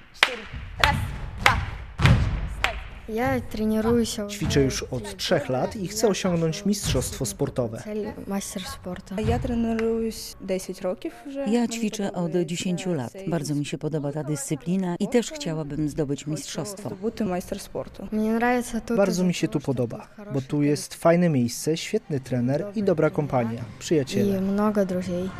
4. Raz, dwa, wstać. Ja trenuję się. Ćwiczę już od 3 lat i chcę osiągnąć mistrzostwo sportowe. Master sportu. Ja trenuję 10 років вже. Ja ćwiczę od 10 lat. Bardzo mi się podoba ta dyscyplina i też chciałabym zdobyć mistrzostwo. Бути майстер спорту. Bardzo mi się tu podoba, bo tu jest fajne miejsce, świetny trener i dobra kompania, przyjaciele. I много друзей.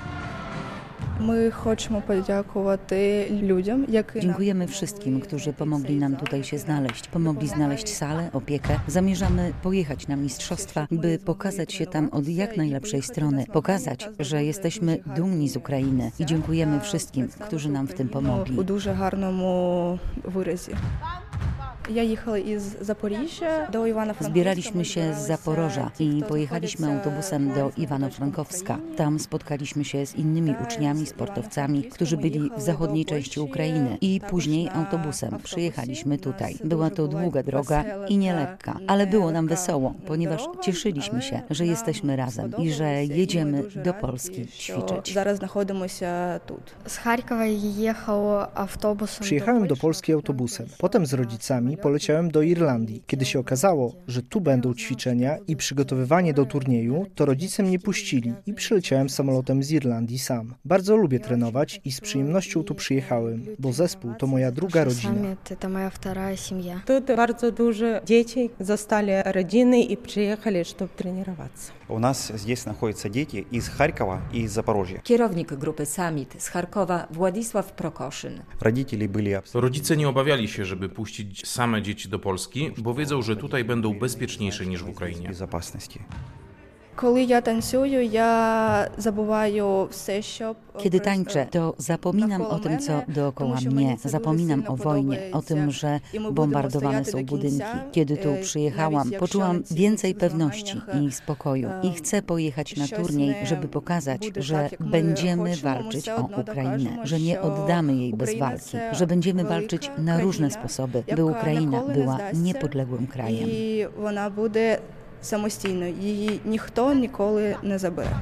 Ми хочемо подякувати людям, які Dziękujemy wszystkim, którzy pomogli nam tutaj się znaleźć. Pomogli znaleźć salę, opiekę. Zamierzamy pojechać na mistrzostwa, by pokazać się tam od jak najlepszej strony. Pokazać, że jesteśmy dumni z Ukrainy i dziękujemy wszystkim, którzy nam w tym pomogli. у дуже гарному виразі. Ja jechałam z Zaporiża do Iwano-Frankowska. Zbieraliśmy się z Zaporoża i pojechaliśmy autobusem do Iwano-Frankowska. Tam spotkaliśmy się z innymi uczniami, sportowcami, którzy byli w zachodniej części Ukrainy i później autobusem przyjechaliśmy tutaj. Była to długa droga i nielekka, ale było nam wesoło, ponieważ cieszyliśmy się, że jesteśmy razem i że jedziemy do Polski ćwiczyć. Зараз знаходимося тут. Z Charkowa jechał autobusem. Przyjechałem do Polski autobusem. Potem z rodzicami poleciałem do Irlandii. Kiedy się okazało, że tu będą ćwiczenia i przygotowywanie do turnieju, to rodzice mnie puścili i przyleciałem samolotem z Irlandii sam. Bardzo lubię trenować i z przyjemnością tu przyjechałem, bo zespół to moja druga rodzina. To moja druga семья. Тут bardzo dużo dzieci zostali rodziny i przyjechali, żeby trenować. У нас здесь находятся дети из Харькова и из Запорожья. Kierownik grupy Summit z Charkowa Władysław Prokoszyn. Родители были Rodzice nie obawiali się, żeby puścić same dzieci do Polski, bo wiedzą, że tutaj będą bezpieczniejsze niż w в Ukrainie. безопасности. Коли я танцюю, я забуваю все, що... Kiedy tańczę, to zapominam o tym, co dookoła mnie. Zapominam o wojnie, o tym, że bombardowane są budynki. Kiedy tu przyjechałam, poczułam więcej pewności i spokoju. I chcę pojechać na turniej, żeby pokazać, że będziemy walczyć o Ukrainę, że nie oddamy jej bez walki, że będziemy walczyć na różne sposoby, by Ukraina była niepodległym krajem. І вона буде самостійно, її ніхто ніколи не забере.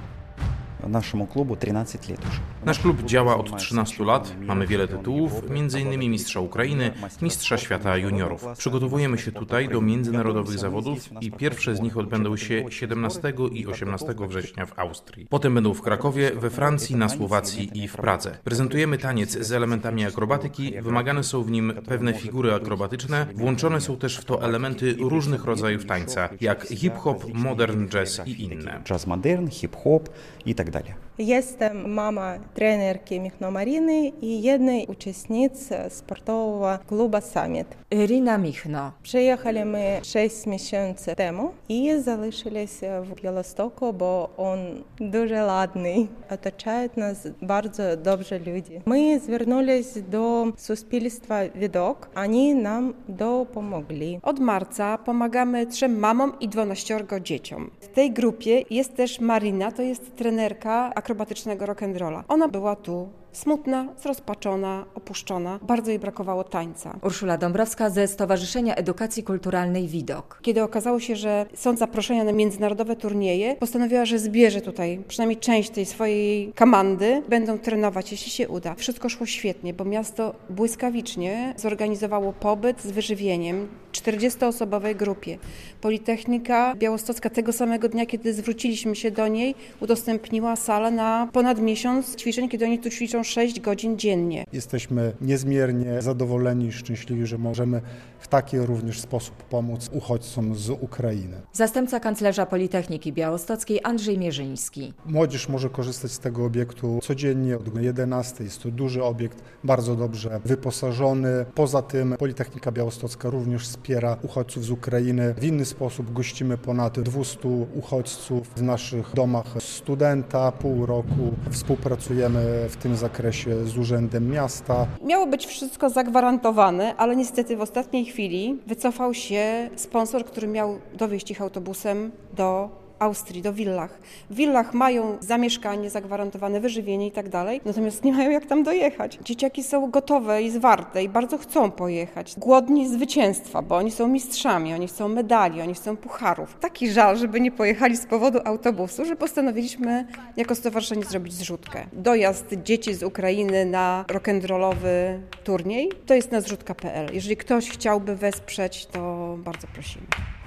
Нашему клубу 13 лет уже. Nasz klub działa od 13 lat, mamy wiele tytułów, m.in. mistrza Ukrainy, mistrza świata juniorów. Przygotowujemy się tutaj do międzynarodowych zawodów i pierwsze z nich odbędą się 17 i 18 września w Austrii. Potem będą w Krakowie, we Francji, na Słowacji i w Pradze. Prezentujemy taniec z elementami akrobatyki, wymagane są w nim pewne figury akrobatyczne, włączone są też w to elementy różnych rodzajów tańca, jak hip-hop, modern jazz i inne. Джаз-модерн, хип-хоп и так далее. Jestem mama trenerki Michno Mariny i jednej uczestnicy sportowego klubu Summit. Irina Michno. Przyjechaliśmy 6 miesięcy temu i залишилися w Białymstoku, bo on дуже ладний. Otaczają nas bardzo dobrze ludzie. My zвернулись do суспільства Widok, oni nam dopomogli. Od marca pomagamy 3 mamom i 12 dzieciom. W tej grupie jest też Marina, to jest trenerka akrobatycznego rock'n'rolla. Ona była tu smutna, zrozpaczona, opuszczona. Bardzo jej brakowało tańca. Urszula Dąbrowska ze Stowarzyszenia Edukacji Kulturalnej Widok. Kiedy okazało się, że są zaproszenia na międzynarodowe turnieje, postanowiła, że zbierze tutaj przynajmniej część tej swojej komandy. Będą trenować, jeśli się uda. Wszystko szło świetnie, bo miasto błyskawicznie zorganizowało pobyt z wyżywieniem 40-osobowej grupie. Politechnika Białostocka tego samego dnia, kiedy zwróciliśmy się do niej, udostępniła salę na ponad miesiąc ćwiczeń, kiedy oni tu ćwiczą 6 godzin dziennie. Jesteśmy niezmiernie zadowoleni i szczęśliwi, że możemy w taki również sposób pomóc uchodźcom z Ukrainy. Zastępca kanclerza Politechniki Białostockiej Andrzej Mierzyński. Młodzież może korzystać z tego obiektu codziennie od 11. Jest to duży obiekt, bardzo dobrze wyposażony. Poza tym Politechnika Białostocka również wspiera uchodźców z Ukrainy. W inny sposób gościmy ponad 200 uchodźców w naszych domach studenta. Pół roku współpracujemy w tym zakresie z Urzędem Miasta. Miało być wszystko zagwarantowane, ale niestety w ostatniej chwili wycofał się sponsor, który miał dowieźć ich autobusem do Austrii, do Villach. W Villach mają zamieszkanie, zagwarantowane wyżywienie i tak dalej, natomiast nie mają jak tam dojechać. Dzieciaki są gotowe i zwarte i bardzo chcą pojechać. Głodni zwycięstwa, bo oni są mistrzami, oni chcą medali, oni chcą pucharów. Taki żal, żeby nie pojechali z powodu autobusu, że postanowiliśmy jako stowarzyszenie zrobić zrzutkę. Dojazd dzieci z Ukrainy na rock'n'rollowy turniej to jest na zrzutka.pl. Jeżeli ktoś chciałby wesprzeć, to bardzo prosimy.